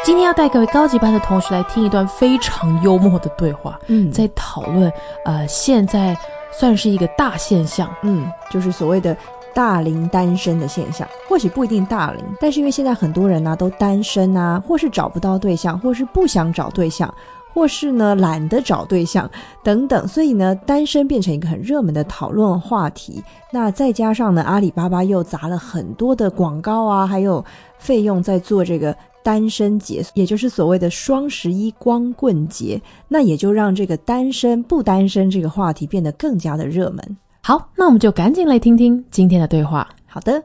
今天要带各位高级班的同学来听一段非常幽默的对话，在讨论现在算是一个大现象， 就是所谓的大龄单身的现象。或许不一定大龄，但是因为现在很多人都单身啊，或是找不到对象，或是不想找对象，或是呢懒得找对象等等，所以呢单身变成一个很热门的讨论话题。那再加上呢阿里巴巴又砸了很多的广告啊，还有费用在做这个单身节，也就是所谓的双11光棍节，那也就让这个单身不单身这个话题变得更加的热门。 好，那我们就赶紧来听听今天的对话。 好的。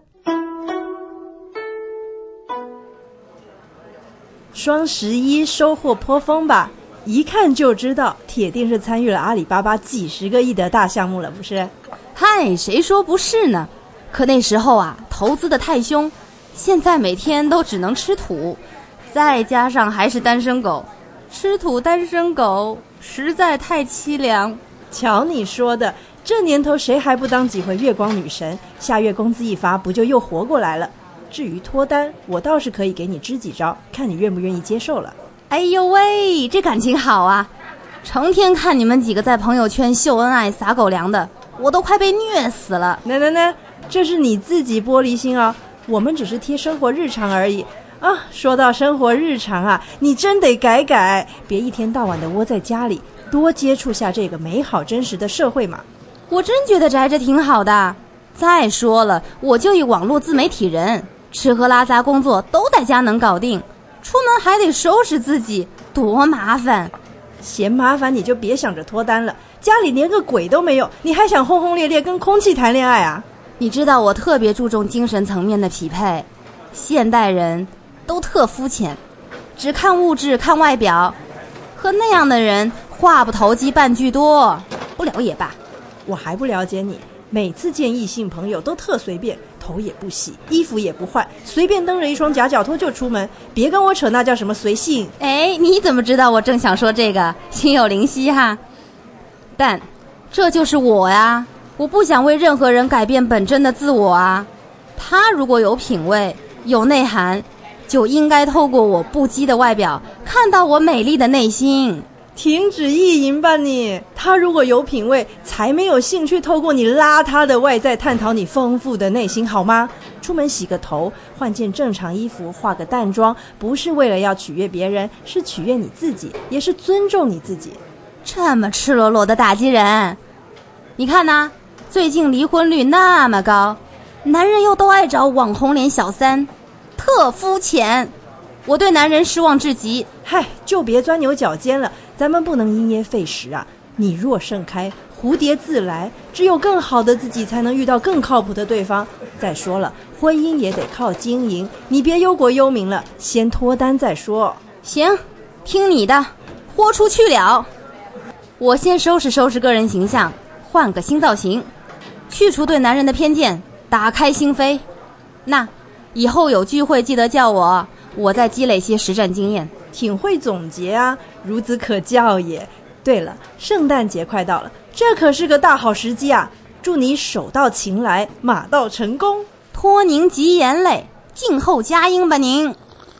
双11收获颇丰吧，一看就知道铁定是参与了阿里巴巴几十个亿的大项目了，不是？ 嗨，谁说不是呢？可那时候啊，投资的太凶，现在每天都只能吃土，再加上还是单身狗，吃土单身狗实在太凄凉。 瞧你说的，这年头谁还不当几回月光女神？下月工资一发，不就又活过来了？至于脱单，我倒是可以给你支几招，看你愿不愿意接受了。 哎呦喂，这感情好啊！成天看你们几个在朋友圈秀恩爱撒狗粮的，我都快被虐死了。 那，这是你自己玻璃心哦，我们只是贴生活日常而已啊。说到生活日常啊，你真得改，别一天到晚的窝在家里，多接触下这个美好真实的社会嘛。 我真觉得宅着挺好的。再说了，我就一网络自媒体人，吃喝拉撒工作都在家能搞定，出门还得收拾自己，多麻烦。 嫌麻烦你就别想着脱单了，家里连个鬼都没有，你还想轰轰烈烈跟空气谈恋爱啊？ 你知道我特别注重精神层面的匹配，现代人都特肤浅，只看物质看外表，和那样的人话不投机半句多，不了也罢。 我还不了解你，每次见异性朋友都特随便，头也不洗，衣服也不换，随便蹬着一双夹脚拖就出门，别跟我扯那叫什么随性。 哎，你怎么知道我正想说这个？心有灵犀哈。但这就是我呀，我不想为任何人改变本真的自我啊。他如果有品味有内涵，就应该透过我不羁的外表看到我美丽的内心。 停止意淫吧你！他如果有品味，才没有兴趣透过你邋遢的外在探讨你丰富的内心，好吗？出门洗个头，换件正常衣服，化个淡妆，不是为了要取悦别人，是取悦你自己，也是尊重你自己。 这么赤裸裸的打击人，你看呐，最近离婚率那么高，男人又都爱找网红脸小三，特肤浅。我对男人失望至极。 嗨，就别钻牛角尖了，咱们不能因噎废食啊！你若盛开，蝴蝶自来，只有更好的自己才能遇到更靠谱的对方。再说了，婚姻也得靠经营，你别忧国忧民了，先脱单再说。 行，听你的，豁出去了。我先收拾个人形象，换个新造型，去除对男人的偏见，打开心扉。那以后有聚会记得叫我再积累些实战经验。 挺会总结啊，孺子可教也。对了，圣诞节快到了，这可是个大好时机啊！祝你手到擒来，马到成功。 托您吉言嘞，静候佳音吧您。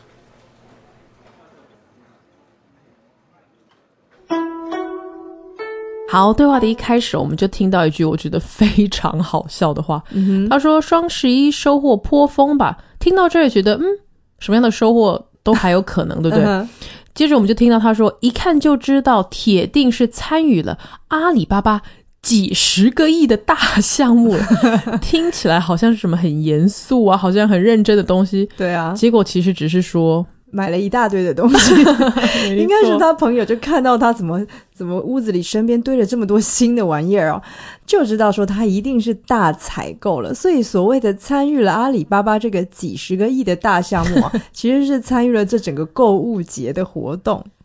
好，对话的一开始我们就听到一句我觉得非常好笑的话，他说双11收获颇丰吧。听到这儿也觉得什么样的收获都还有可能，对不对？接着我们就听到他说，一看就知道铁定是参与了阿里巴巴几十个亿的大项目了。听起来好像是什么很严肃啊，好像很认真的东西。 对啊， 结果其实只是说买了一大堆的东西。应该是他朋友就看到他怎么屋子里身边堆了这么多新的玩意儿哦，就知道说他一定是大采购了。所以所谓的参与了阿里巴巴这个几十个亿的大项目其实是参与了这整个购物节的活动。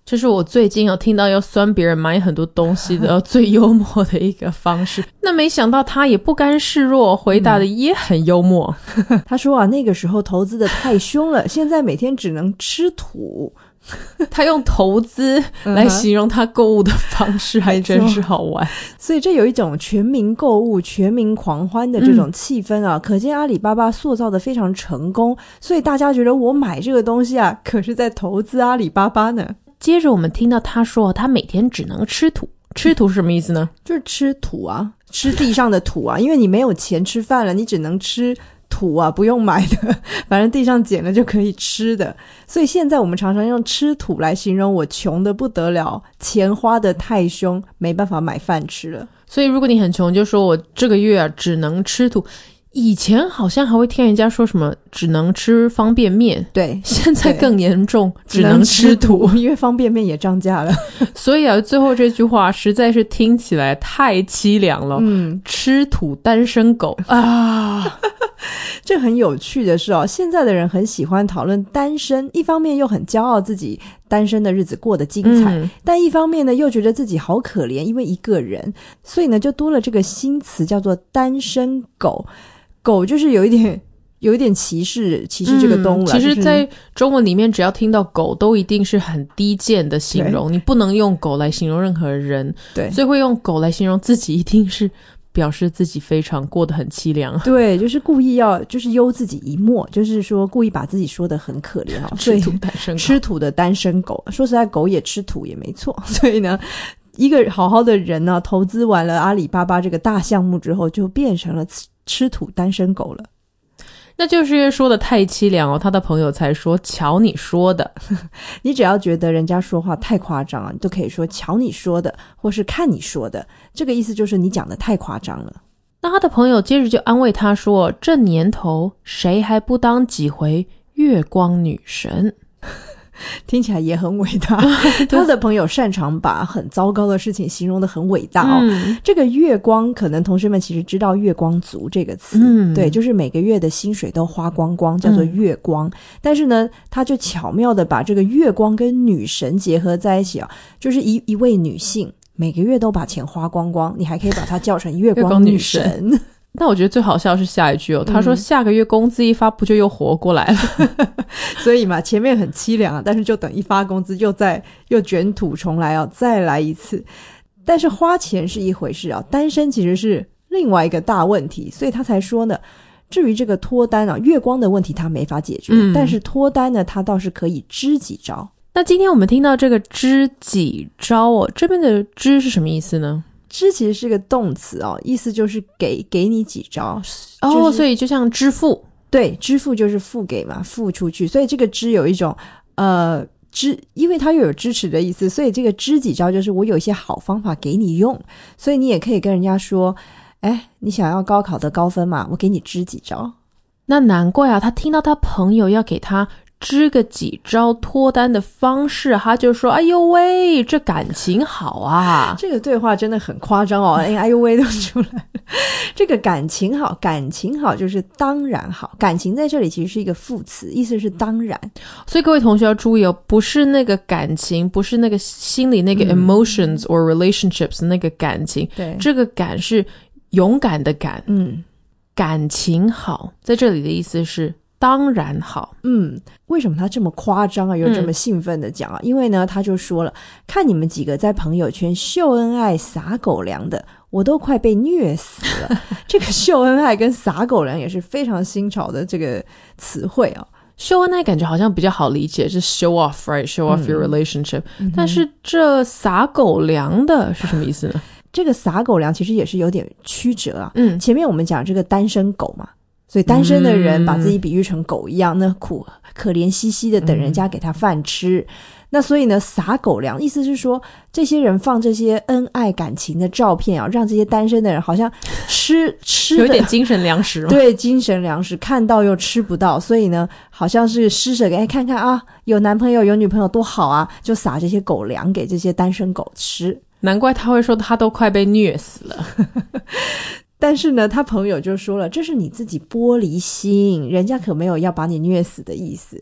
这是我最近有听到要酸别人买很多东西的最幽默的一个方式。那没想到他也不甘示弱，回答的也很幽默。 他说啊，那个时候投资的太凶了，现在每天只能吃土。 他用投资来形容他购物的方式，还真是好玩。 所以这有一种全民购物、全民狂欢的这种气氛啊，可见阿里巴巴塑造的非常成功。所以大家觉得我买这个东西啊，可是在投资阿里巴巴呢。 接着我们听到他说他每天只能吃土。吃土是什么意思呢？ 就是吃土啊，吃地上的土啊，因为你没有钱吃饭了，你只能吃土啊，不用买的，反正地上捡了就可以吃的。所以现在我们常常用吃土来形容我穷得不得了，钱花得太凶，没办法买饭吃了。 所以如果你很穷，就说我这个月啊只能吃土。以前好像还会听人家说什么只能吃方便面， 对， 现在更严重，只能吃土， 因为方便面也涨价了。 所以啊，最后这句话实在是听起来太凄凉了。吃土单身狗啊！ 这很有趣的是哦，现在的人很喜欢讨论单身，一方面又很骄傲自己单身的日子过得精彩，但一方面呢又觉得自己好可怜，因为一个人，所以呢就多了这个新词叫做单身狗。狗就是有一点歧视这个动物其实在中文里面只要听到狗都一定是很低贱的形容，你不能用狗来形容任何人，对，所以会用狗来形容自己一定是表示自己非常过得很凄凉，对， 就是故意要就是忧自己一默，就是说故意把自己说得很可怜吃土单身狗， 吃土的单身狗，说实在狗也吃土也没错。所以呢一个好好的人呢，投资完了阿里巴巴这个大项目之后，就变成了吃土单身狗了。 那就是因为说的太凄凉哦，他的朋友才说瞧你说的。 你只要觉得人家说话太夸张了，你都可以说瞧你说的，或是看你说的，这个意思就是你讲的太夸张了。 那他的朋友接着就安慰他说，这年头谁还不当几回月光女神？ 听起来也很伟大。他的朋友擅长把很糟糕的事情形容得很伟大哦。这个月光，可能同学们其实知道月光族这个词，对，就是每个月的薪水都花光光，叫做月光。但是呢他就巧妙的把这个月光跟女神结合在一起啊，就是一位女性每个月都把钱花光光，你还可以把它叫成月光女神。 但我觉得最好笑是下一句哦，他说下个月工资一发不就又活过来了。 所以嘛，前面很凄凉啊，但是就等一发工资又卷土重来哦，再来一次。但是花钱是一回事啊，单身其实是另外一个大问题，所以他才说呢，至于这个脱单啊，月光的问题他没法解决，但是脱单呢他倒是可以支几招。那今天我们听到这个支几招哦，这边的支是什么意思呢？ 支其实是个动词哦，意思就是给你几招哦，所以就像支付， 对，支付就是付给嘛，付出去，所以这个支有一种因为它又有支持的意思，所以这个支几招就是我有一些好方法给你用，所以你也可以跟人家说，你想要高考的高分嘛，我给你支几招。 那难怪啊，他听到他朋友要给他支个几招脱单的方式，他就说哎呦喂，这感情好啊。 这个对话真的很夸张哦，哎呦喂都出来了。这个感情好，感情好就是当然好，感情在这里其实是一个副词，意思是当然。 所以各位同学要注意哦，不是那个感情，不是那个心里那个 emotions or relationships 那个感情，对，这个感是勇敢的感，感情好在这里的意思是当然好。 为什么他这么夸张啊，又这么兴奋的讲啊？因为呢他就说了，看你们几个在朋友圈秀恩爱撒狗粮的，我都快被虐死了。这个秀恩爱跟撒狗粮也是非常新潮的这个词汇啊。 秀恩爱感觉好像比较好理解，是 show off right show off your relationship，但是这撒狗粮的是什么意思呢？ 这个撒狗粮其实也是有点曲折啊。前面我们讲这个单身狗嘛，所以单身的人把自己比喻成狗一样，那可怜兮兮的等人家给他饭吃。那所以呢，撒狗粮意思是说，这些人放这些恩爱感情的照片啊，让这些单身的人好像吃的有点精神粮食嘛。 对，精神粮食，看到又吃不到，所以呢好像是施舍给看看啊，有男朋友有女朋友多好啊，就撒这些狗粮给这些单身狗吃。 难怪他会说他都快被虐死了。 但是呢他朋友就说了，这是你自己玻璃心，人家可没有要把你虐死的意思。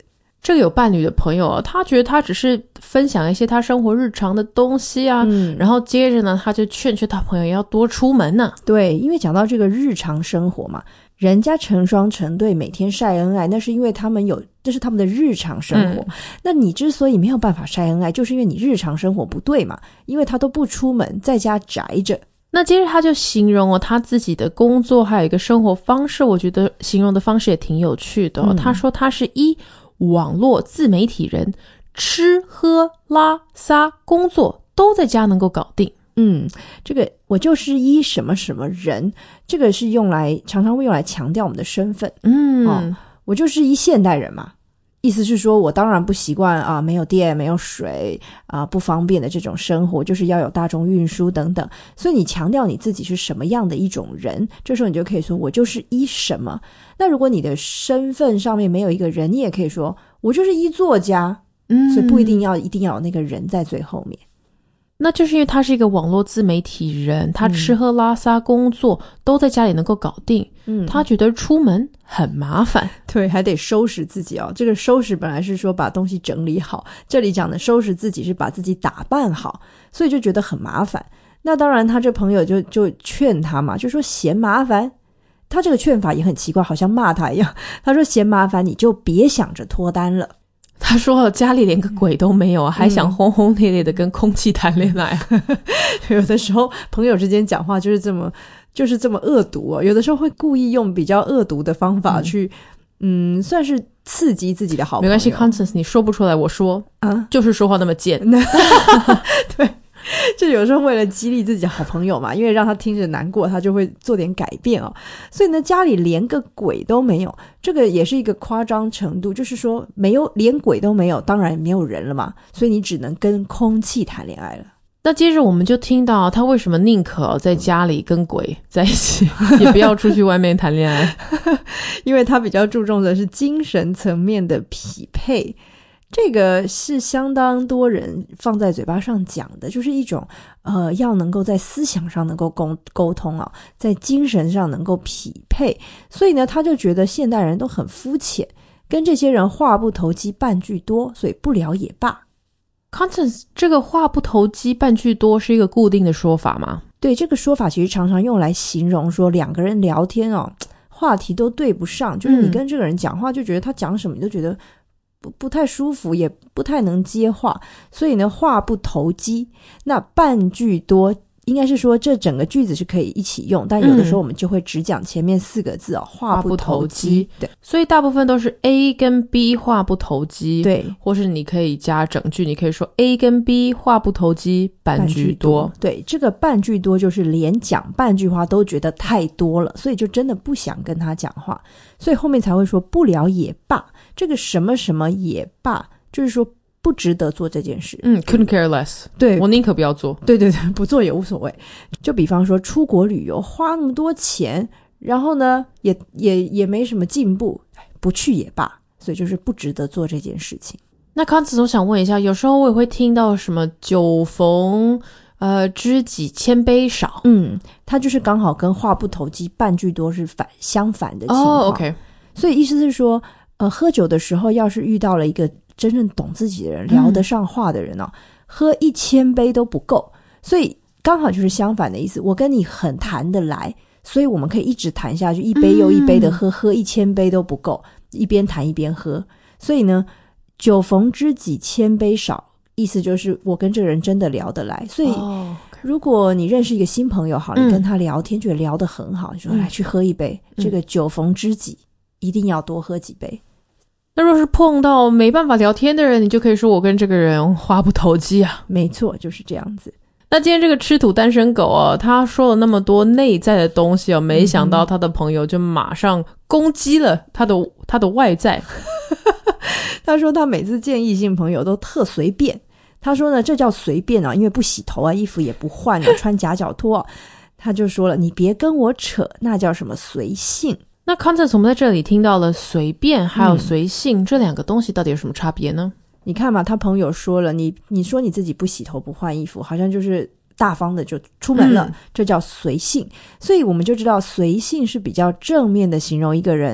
这个有伴侣的朋友他觉得他只是分享一些他生活日常的东西啊，然后接着呢他就劝他朋友要多出门呢。 对，因为讲到这个日常生活嘛，人家成双成对每天晒恩爱，那是因为这是他们的日常生活，那你之所以没有办法晒恩爱，就是因为你日常生活不对嘛，因为他都不出门，在家宅着。 那接着他就形容他自己的工作还有一个生活方式，我觉得形容的方式也挺有趣的他说他是网络自媒体人，吃喝拉撒工作都在家能够搞定。 这个我就是什么什么人，这个是常常会用来强调我们的身份。我就是现代人嘛，意思是说我当然不习惯没有电没有水不方便的这种生活，就是要有大众运输等等，所以你强调你自己是什么样的一种人，这时候你就可以说我就是什么。那如果你的身份上面没有一个人，你也可以说我就是作家，所以不一定要有那个人在最后面。 那就是因为他是一个网络自媒体人，他吃喝拉撒工作都在家里能够搞定，他觉得出门很麻烦。 对，还得收拾自己这个收拾本来是说把东西整理好，这里讲的收拾自己是把自己打扮好，所以就觉得很麻烦。那当然他这朋友就劝他嘛，就说嫌麻烦。他这个劝法也很奇怪，好像骂他一样。他说嫌麻烦你就别想着脱单了。 他说家里连个鬼都没有还想轰轰烈烈的跟空气谈恋爱有的时候朋友之间讲话就是这么恶毒有的时候会故意用比较恶毒的方法去算是刺激自己的好朋友。 没关系 Constance 你说不出来我说就是说话那么贱对，就有时候为了激励自己的好朋友嘛，因为让他听着难过，他就会做点改变所以呢家里连个鬼都没有，这个也是一个夸张程度，就是说连鬼都没有，当然没有人了嘛，所以你只能跟空气谈恋爱了。 那接着我们就听到他为什么宁可在家里跟鬼在一起也不要出去外面谈恋爱因为他比较注重的是精神层面的匹配，这个是相当多人放在嘴巴上讲的，就是一种要能够在思想上能够沟通在精神上能够匹配，所以呢他就觉得现代人都很肤浅，跟这些人话不投机半句多，所以不聊也罢。 Constance 这个话不投机半句多是一个固定的说法吗？ 对，这个说法其实常常用来形容说两个人聊天话题都对不上，就是你跟这个人讲话就觉得他讲什么你都觉得不太舒服，也不太能接话，所以呢话不投机。那半句多应该是说这整个句子是可以一起用，但有的时候我们就会只讲前面4个字话不投机。对， 所以大部分都是 A 跟 B 话不投机， 对， 或是你可以加整句，你可以说 A 跟 B 话不投机半句多。 对，这个半句多就是连讲半句话都觉得太多了，所以就真的不想跟他讲话，所以后面才会说不聊也罢。这个什么什么也罢就是说不值得做这件事。 couldn't care less。 对， 我宁可不要做。 对对对，不做也无所谓。就比方说出国旅游花那么多钱，然后呢也没什么进步，不去也罢，所以就是不值得做这件事情。 那康子我想问一下，有时候我也会听到什么酒逢知己千杯少， 它就是刚好跟话不投机半句多是相反的情况。 OK。 所以意思是说喝酒的时候要是遇到了一个真正懂自己的人，聊得上话的人喝1000杯都不够，所以刚好就是相反的意思。我跟你很谈得来，所以我们可以一直谈下去，一杯又一杯的喝1000杯都不够，一边谈一边喝。所以呢酒逢知己千杯少，意思就是我跟这个人真的聊得来。所以如果你认识一个新朋友好，你跟他聊天觉得聊得很好，你说来去喝一杯，这个酒逢知己一定要多喝几杯。 那若是碰到没办法聊天的人，你就可以说我跟这个人话不投机啊。 没错，就是这样子。 那今天这个吃土单身狗他说了那么多内在的东西没想到他的朋友就马上攻击了他的外在他说他每次见异性朋友都特随便，他说呢这叫随便因为不洗头衣服也不换穿夹脚拖他就说了你别跟我扯，那叫什么随性。 那 Constance 我们在这里听到了随便还有随性，这两个东西到底有什么差别呢？ 你看嘛，他朋友说了你说你自己不洗头不换衣服，好像就是大方的就出门了，这叫随性。所以我们就知道随性是比较正面的形容一个人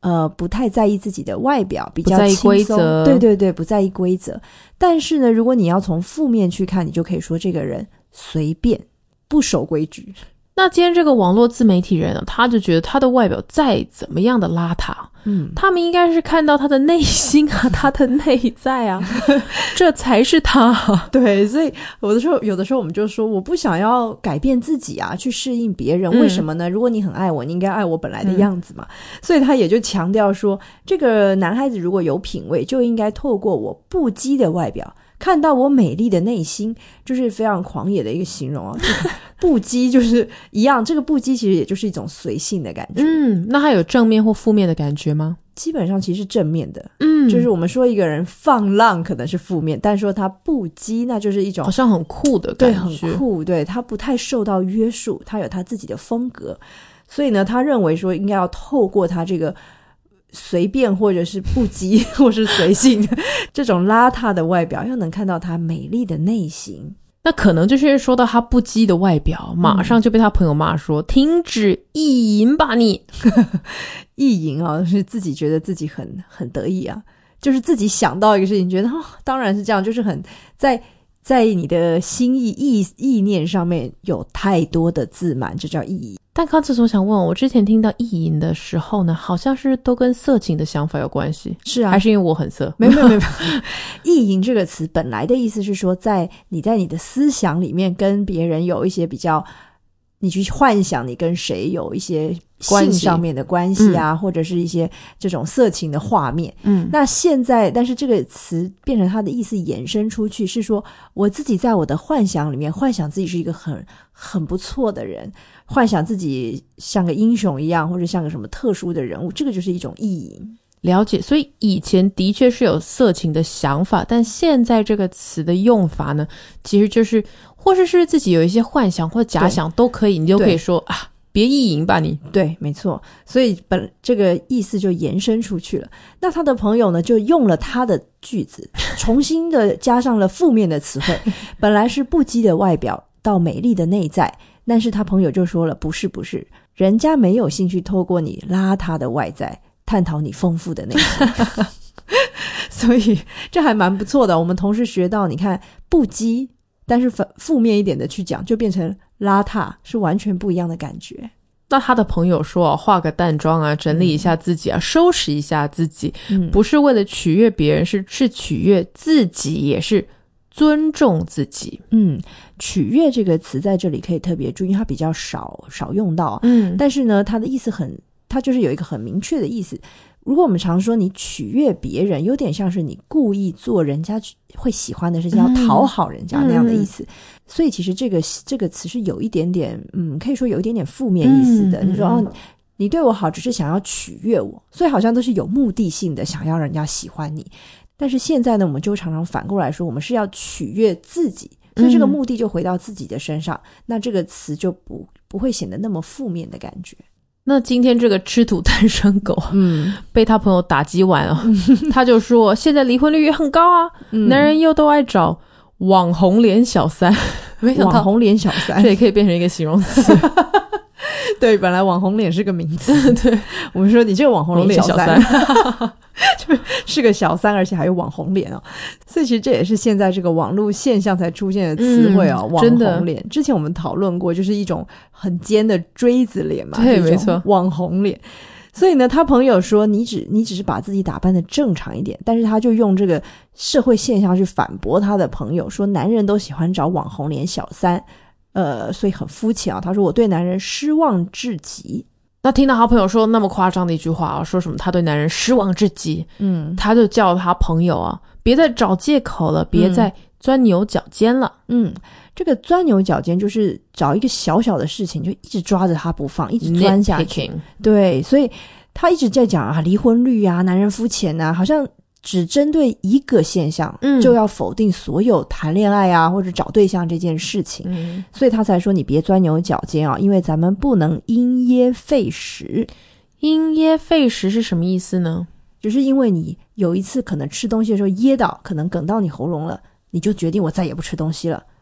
不太在意自己的外表，比较不在意轻松， 规则， 对对对，不在意规则。但是呢，如果你要从负面去看，你就可以说这个人随便，不守规矩。 那今天这个网络自媒体人他就觉得他的外表再怎么样的邋遢，他们应该是看到他的内心啊，他的内在啊，这才是他。 对，所以有的时候我们就说，我不想要改变自己啊，去适应别人，为什么呢？如果你很爱我，你应该爱我本来的样子嘛。所以他也就强调说，这个男孩子如果有品味，就应该透过我不羁的外表看到我美丽的内心，就是非常狂野的一个形容啊。不羁就是一样，这个不羁其实也就是一种随性的感觉。 那它有正面或负面的感觉吗？ 基本上其实是正面的。就是我们说一个人放浪可能是负面，但说他不羁那就是一种好像很酷的感觉。 对，很酷，对，他不太受到约束，他有他自己的风格。所以呢，他认为说应该要透过他这个随便或者是不羁或是随性这种邋遢的外表，要能看到他美丽的内心。 那可能就是说到他不羁的外表，马上就被他朋友骂说，停止意淫吧你。 意淫啊，是自己觉得自己很得意啊，就是自己想到一个事情觉得当然是这样，就是很在你的心意念上面有太多的自满，这叫意淫。 但刚才我想问，我之前听到意淫的时候呢，好像是都跟色情的想法有关系。 是啊， 还是因为我很色？ 没意淫这个词本来的意思是说，在你的思想里面跟别人有一些比较，你去幻想你跟谁有一些性上面的关系啊，或者是一些这种色情的画面。那现在但是这个词变成它的意思延伸出去，是说我自己在我的幻想里面幻想自己是一个很不错的人，幻想自己像个英雄一样，或者像个什么特殊的人物，这个就是一种意淫。 了解，所以以前的确是有色情的想法，但现在这个词的用法呢，其实就是或是自己有一些幻想或假想都可以，你就可以说啊，别意淫吧你。 对，没错。所以这个意思就延伸出去了。那他的朋友呢，就用了他的句子，重新的加上了负面的词汇。本来是不羁的外表到美丽的内在，但是他朋友就说了，不是，人家没有兴趣透过你邋遢的外在探讨你丰富的内心。所以这还蛮不错的，我们同时学到，你看不羁，但是负面一点的去讲，就变成邋遢，是完全不一样的感觉。 那他的朋友说化个淡妆啊，整理一下自己啊，收拾一下自己，不是为了取悦别人，是取悦自己，也是尊重自己。取悦这个词在这里可以特别注意，它比较少用到。但是呢，它的意思它就是有一个很明确的意思。如果我们常说你取悦别人，有点像是你故意做人家会喜欢的事情，要讨好人家那样的意思。所以其实这个词是有一点点可以说有一点点负面意思的。你说你对我好只是想要取悦我，所以好像都是有目的性的想要人家喜欢你。但是现在呢，我们就常常反过来说，我们是要取悦自己，所以这个目的就回到自己的身上，那这个词就不会显得那么负面的感觉。 那今天这个吃土单身狗被他朋友打击完啊，他就说现在离婚率也很高啊，男人又都爱找网红脸小三。没想到网红脸小三这也可以变成一个形容词。 对，本来网红脸是个名词。对，我们说你这个网红脸小三就是个小三，而且还有网红脸哦。所以其实这也是现在这个网络现象才出现的词汇哦，网红脸。之前我们讨论过，就是一种很尖的锥子脸嘛。 对，没错， 网红脸。所以呢，他朋友说你只是把自己打扮的正常一点，但是他就用这个社会现象去反驳他的朋友，说男人都喜欢找网红脸小三，所以很肤浅啊。他说我对男人失望至极。 那听到他朋友说那么夸张的一句话啊，说什么他对男人失望至极，他就叫他朋友啊，别再找借口了，别再钻牛角尖了。 这个钻牛角尖就是找一个小小的事情就一直抓着他不放，一直钻下去。对，所以他一直在讲啊，离婚率啊，男人肤浅啊，好像只针对一个现象，就要否定所有谈恋爱啊或者找对象这件事情。所以他才说你别钻牛角尖啊，因为咱们不能因噎废食。 因噎废食是什么意思呢？ 就是因为你有一次可能吃东西的时候噎到，可能哽到你喉咙了，你就决定我再也不吃东西了。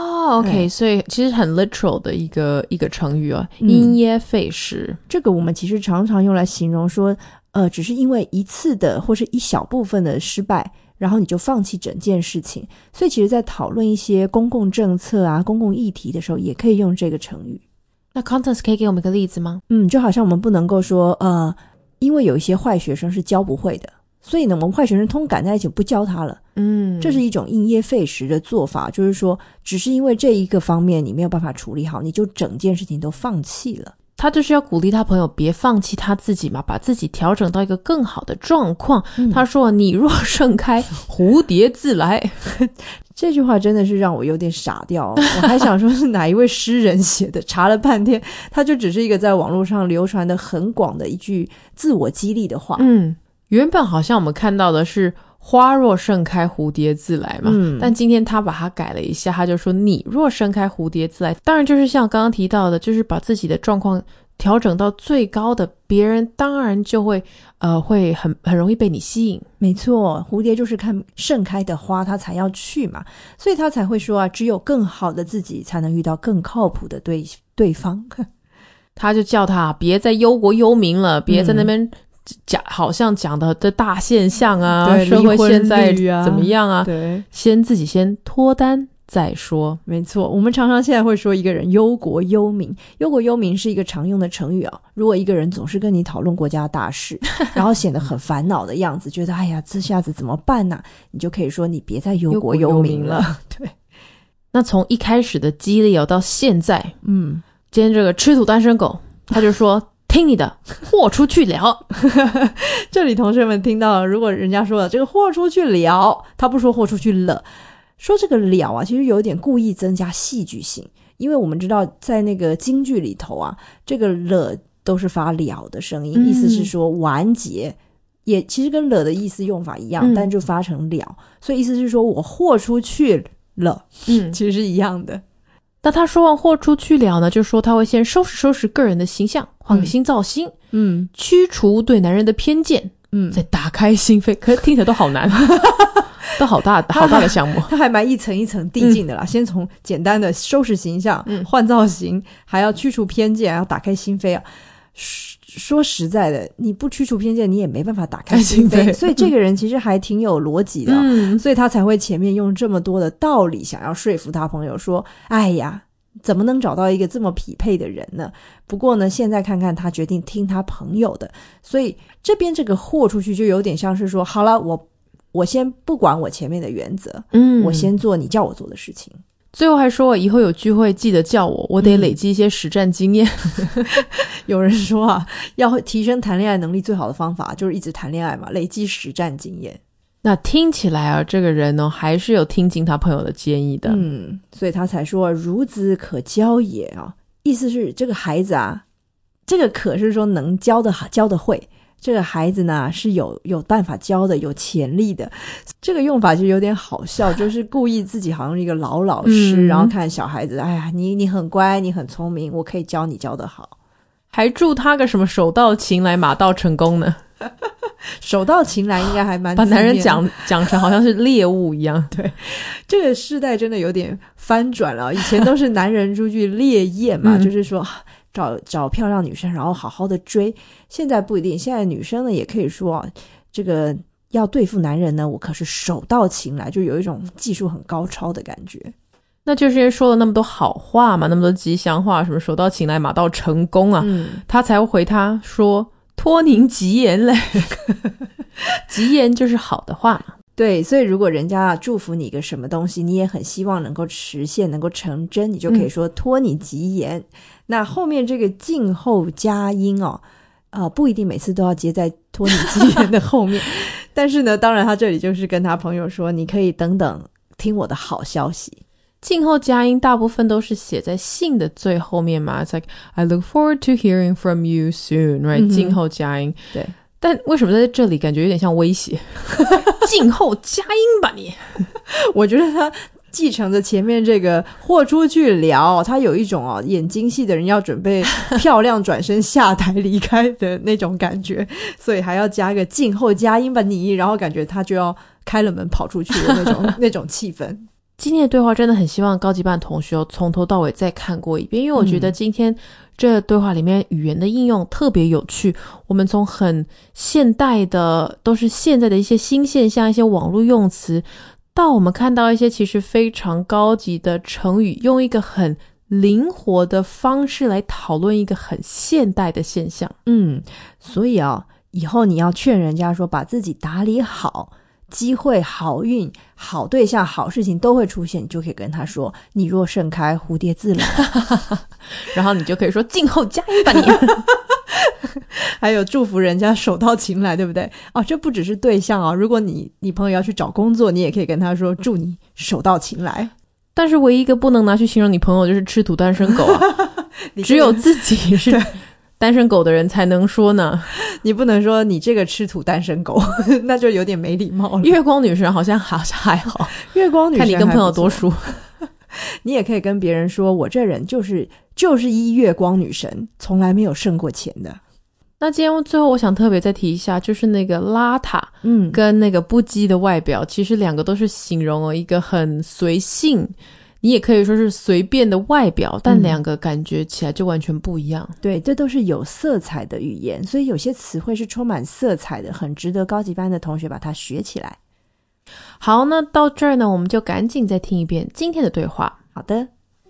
OK， 所以其实很 literal 的一个成语啊，因噎废食。 这个我们其实常常用来形容说只是因为一次的或是一小部分的失败，然后你就放弃整件事情。所以其实在讨论一些公共政策啊、公共议题的时候也可以用这个成语。 那 Constance 可以给我们一个例子吗？ 就好像我们不能够说因为有一些坏学生是教不会的，所以呢我们坏学生通赶在一起不教他了。这是一种因噎废食的做法，就是说只是因为这一个方面你没有办法处理好，你就整件事情都放弃了。 他就是要鼓励他朋友别放弃他自己嘛，把自己调整到一个更好的状况。他说你若盛开，蝴蝶自来。 这句话真的是让我有点傻掉，我还想说是哪一位诗人写的，查了半天他就只是一个在网络上流传的很广的一句自我激励的话。 原本好像我们看到的是花若盛开蝴蝶自来嘛，但今天他把它改了一下，他就说你若盛开蝴蝶自来。当然就是像刚刚提到的，就是把自己的状况调整到最高的，别人当然就会会很容易被你吸引。 没错，蝴蝶就是看盛开的花他才要去嘛，所以他才会说只有更好的自己才能遇到更靠谱的对方。 他就叫他别再忧国忧民了，别在那边好像讲的大现象啊，社会现在怎么样啊， 对， 自己先脱单再说。 没错，我们常常现在会说一个人忧国忧民，忧国忧民是一个常用的成语如果一个人总是跟你讨论国家大事然后显得很烦恼的样子，觉得哎呀这下子怎么办呢，你就可以说你别再忧国忧民了。对， 那从一开始的激励到现在今天这个吃土单身狗他就说听你的，豁出去了。 这里同学们听到了，如果人家说了这个豁出去了，他不说豁出去了，说这个了其实有点故意增加戏剧性。因为我们知道在那个京剧里头这个了都是发了的声音，意思是说完结，也其实跟了的意思用法一样，但就发成了，所以意思是说我豁出去了，其实是一样的。 那他说完豁出去了呢，就说他会先收拾个人的形象，换个新造型，驱除对男人的偏见，再打开心扉。可是听起来都好难都好大的项目， 他还蛮一层一层递进的啦，先从简单的收拾形象，换造型，还要驱除偏见，还要打开心扉说实在的，你不驱除偏见你也没办法打开心扉，所以这个人其实还挺有逻辑的所以他才会前面用这么多的道理想要说服他朋友说哎呀怎么能找到一个这么匹配的人呢？不过呢现在看看他决定听他朋友的，所以这边这个豁出去就有点像是说好了，我先不管我前面的原则我先做你叫我做的事情。 最后还说以后有聚会记得叫我得累积一些实战经验有人说要提升谈恋爱能力最好的方法就是一直谈恋爱嘛，累积实战经验。 那听起来这个人呢还是有听进他朋友的建议的所以他才说孺子可教也意思是这个孩子这个可是说能教的会，这个孩子呢是有办法教的，有潜力的。这个用法其实有点好笑，就是故意自己好像是一个老师然后看小孩子哎呀你很乖你很聪明，我可以教你教得好， 还祝他个什么手到擒来马到成功呢手到擒来应该还蛮把男人讲成好像是猎物一样对，这个世代真的有点翻转了，以前都是男人出去猎艳嘛就是说找漂亮女生然后好好的追，现在不一定，现在女生呢也可以说这个要对付男人呢我可是手到擒来，就有一种技术很高超的感觉。 那就是因为说了那么多好话嘛，那么多吉祥话，什么手到擒来马到成功他才会回他说托您吉言嘞吉言就是好的话嘛。 对，所以如果人家祝福你一个什么东西你也很希望能够实现能够成真，你就可以说托你吉言那后面这个静候佳音不一定每次都要接在托你吉言的后面但是呢当然他这里就是跟他朋友说你可以等等听我的好消息。 静候佳音大部分都是写在信的最后面嘛， It's like I look forward to hearing from you soon right、静候佳音。 对， 但为什么在这里感觉有点像威胁静候佳音吧你我觉得他继承着前面这个豁出去了，他有一种演京戏的人要准备漂亮转身下台离开的那种感觉所以还要加个静候佳音吧你，然后感觉他就要开了门跑出去的那种气氛。 今天的对话真的很希望高级班的同学从头到尾再看过一遍，因为我觉得今天这对话里面语言的应用特别有趣，我们从很现代的都是现在的一些新现象，一些网络用词，到我们看到一些其实非常高级的成语，用一个很灵活的方式来讨论一个很现代的现象。 所以以后你要劝人家说把自己打理好，机会、好运、好对象、好事情都会出现，你就可以跟他说你若盛开，蝴蝶自来然后你就可以说静候佳音吧你还有祝福人家手到擒来，对不对？这不只是对象如果你朋友要去找工作，你也可以跟他说祝你手到擒来。 但是唯一一个不能拿去形容你朋友就是吃土单身狗只有自己是单身狗的人才能说呢。 你不能说你这个吃土单身狗那就有点没礼貌了。 月光女神好像还好， 月光女神看你跟朋友多熟你也可以跟别人说我这人就是一月光女神，从来没有剩过钱的。 那今天最后我想特别再提一下，就是那个邋遢跟那个不羁的外表，其实两个都是形容了一个很随性，你也可以说是随便的外表，但两个感觉起来就完全不一样。 对，这都是有色彩的语言，所以有些词汇是充满色彩的，很值得高级班的同学把它学起来。 好，那到这儿呢，我们就赶紧再听一遍今天的对话。 好的。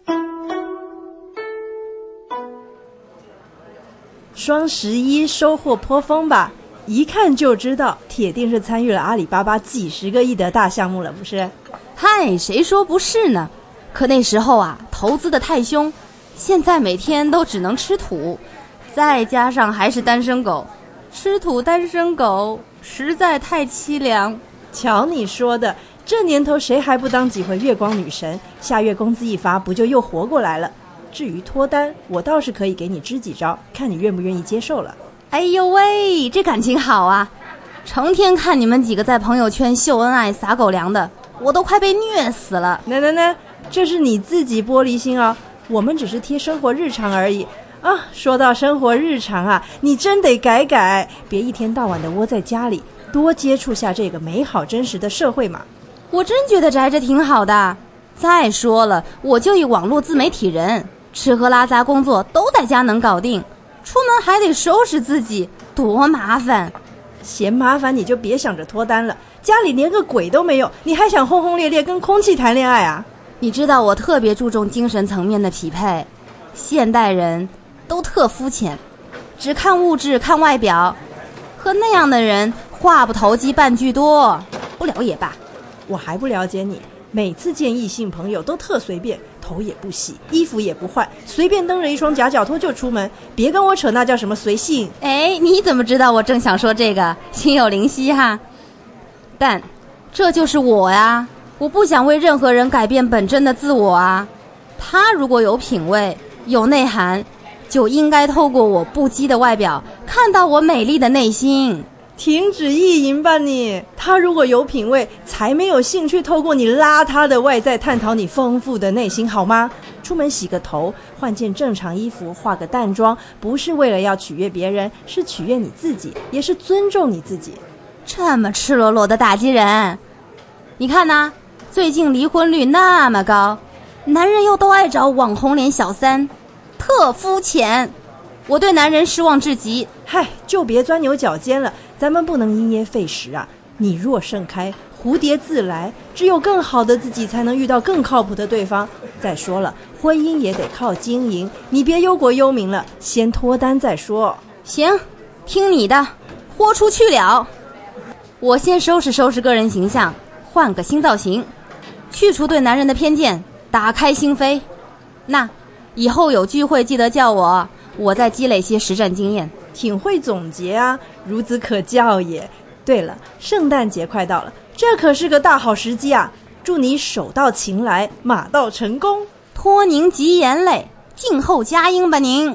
双11收获颇丰吧，一看就知道铁定是参与了阿里巴巴几十个亿的大项目了，不是？ 嗨，谁说不是呢？可那时候投资的太凶，现在每天都只能吃土，再加上还是单身狗，吃土单身狗实在太凄凉。 瞧你说的，这年头谁还不当几回月光女神？下月工资一发，不就又活过来了？至于脱单，我倒是可以给你支几招，看你愿不愿意接受了。 哎呦喂，这感情好啊！成天看你们几个在朋友圈秀恩爱撒狗粮的，我都快被虐死了。 那，这是你自己玻璃心我们只是贴生活日常而已说到生活日常你真得改，别一天到晚的窝在家里，多接触下这个美好真实的社会嘛。 我真觉得宅着挺好的。再说了，我就一网络自媒体人，吃喝拉撒工作都在家能搞定，出门还得收拾自己，多麻烦。 嫌麻烦你就别想着脱单了，家里连个鬼都没有，你还想轰轰烈烈跟空气谈恋爱啊？ 你知道我特别注重精神层面的匹配，现代人都特肤浅，只看物质看外表，和那样的人话不投机半句多，不聊也罢。 我还不了解你，每次见异性朋友都特随便，头也不洗，衣服也不换，随便蹬着一双夹脚拖就出门，别跟我扯那叫什么随性。 哎，你怎么知道我正想说这个？心有灵犀哈。但这就是我呀，我不想为任何人改变本真的自我啊。他如果有品味有内涵，就应该透过我不羁的外表看到我美丽的内心。 停止意淫吧你！他如果有品味，才没有兴趣透过你邋遢的外在探讨你丰富的内心，好吗？出门洗个头，换件正常衣服，化个淡妆，不是为了要取悦别人，是取悦你自己，也是尊重你自己。 这么赤裸裸的打击人，你看呐，最近离婚率那么高，男人又都爱找网红脸小三，特肤浅。我对男人失望至极。 嗨，就别钻牛角尖了，咱们不能因噎废食啊！你若盛开，蝴蝶自来，只有更好的自己才能遇到更靠谱的对方。再说了，婚姻也得靠经营，你别忧国忧民了，先脱单再说。 行，听你的，豁出去了。我先收拾收拾个人形象，换个新造型，去除对男人的偏见，打开心扉。那以后有聚会记得叫我再积累些实战经验。 挺会总结啊，孺子可教也。对了，圣诞节快到了，这可是个大好时机啊！祝你手到擒来，马到成功。 托您吉言嘞，静候佳音吧您。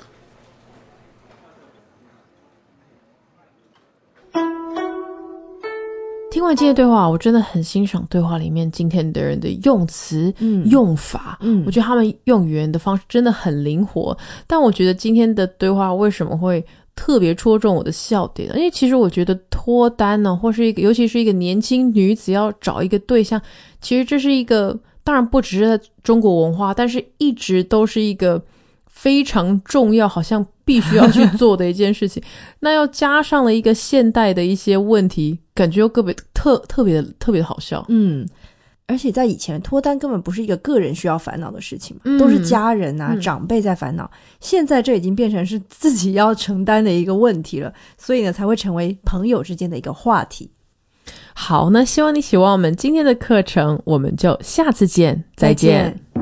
听完今天的对话，我真的很欣赏对话里面今天的人的用词、用法。我觉得他们用语言的方式真的很灵活。但我觉得今天的对话为什么会特别戳中我的笑点，因为其实我觉得脱单呢，或是尤其是一个年轻女子要找一个对象，其实这是一个，当然不只是在中国文化，但是一直都是一个非常重要，好像必须要去做的一件事情。那要加上了一个现代的一些问题，感觉又特别的好笑。 而且在以前脱单根本不是一个个人需要烦恼的事情嘛，都是家人啊、长辈在烦恼。现在这已经变成是自己要承担的一个问题了，所以呢才会成为朋友之间的一个话题。 好，那希望你喜欢我们今天的课程，我们就下次见，再见。